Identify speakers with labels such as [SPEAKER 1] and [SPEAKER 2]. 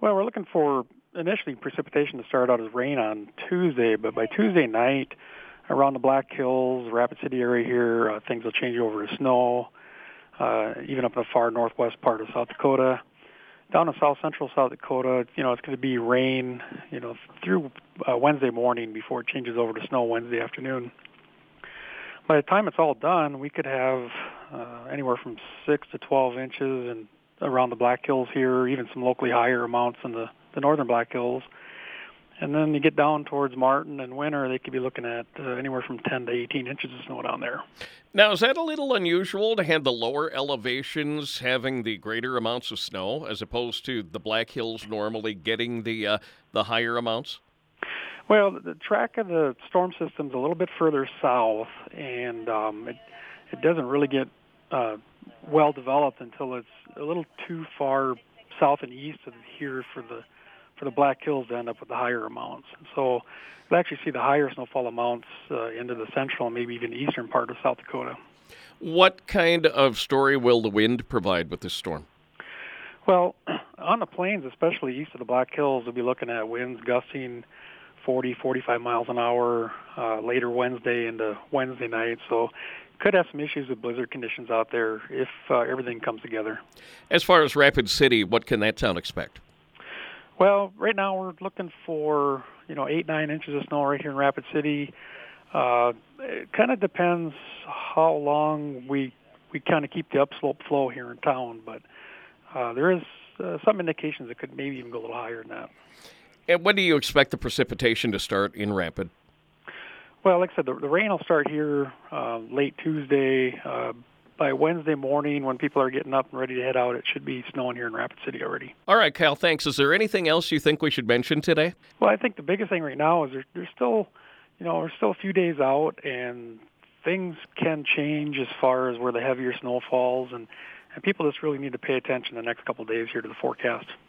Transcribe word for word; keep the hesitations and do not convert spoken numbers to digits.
[SPEAKER 1] Well, we're looking for initially precipitation to start out as rain on Tuesday, but by Tuesday night, around the Black Hills, Rapid City area here, uh, things will change over to snow, uh, even up in the far northwest part of South Dakota. Down in south central South Dakota, you know, it's going to be rain, you know, through uh, Wednesday morning before it changes over to snow Wednesday afternoon. By the time it's all done, we could have uh, anywhere from six to twelve inches and around the Black Hills here, even some locally higher amounts in the, the northern Black Hills. And then you get down towards Martin and Winter, they could be looking at uh, anywhere from ten to eighteen inches of snow down there.
[SPEAKER 2] Now, is that a little unusual to have the lower elevations having the greater amounts of snow as opposed to the Black Hills normally getting the uh, the higher amounts?
[SPEAKER 1] Well, the track of the storm system's a little bit further south, and um, it, it doesn't really get uh, well developed until it's a little too far south and east of here for the for the Black Hills to end up with the higher amounts. So you'll actually see the higher snowfall amounts uh, into the central and maybe even eastern part of South Dakota.
[SPEAKER 2] What kind of story will the wind provide with this storm?
[SPEAKER 1] Well, on the plains, especially east of the Black Hills, we'll be looking at winds gusting forty, forty-five miles an hour uh, later Wednesday into Wednesday night. So could have some issues with blizzard conditions out there if uh, everything comes together.
[SPEAKER 2] As far as Rapid City, what can that town expect?
[SPEAKER 1] Well, right now we're looking for, you know, eight, nine inches of snow right here in Rapid City. Uh, it kind of depends how long we we kind of keep the upslope flow here in town, but uh, there is uh, some indications it could maybe even go a little higher than that.
[SPEAKER 2] And when do you expect the precipitation to start in Rapid?
[SPEAKER 1] Well, like I said, the, the rain will start here uh, late Tuesday. Uh, by Wednesday morning, when people are getting up and ready to head out, it should be snowing here in Rapid City already.
[SPEAKER 2] All right, Kyle, thanks. Is there anything else you think we should mention today?
[SPEAKER 1] Well, I think the biggest thing right now is there, there's still, you know, we're still a few days out, and things can change as far as where the heavier snow falls, and, and people just really need to pay attention the next couple of days here to the forecast.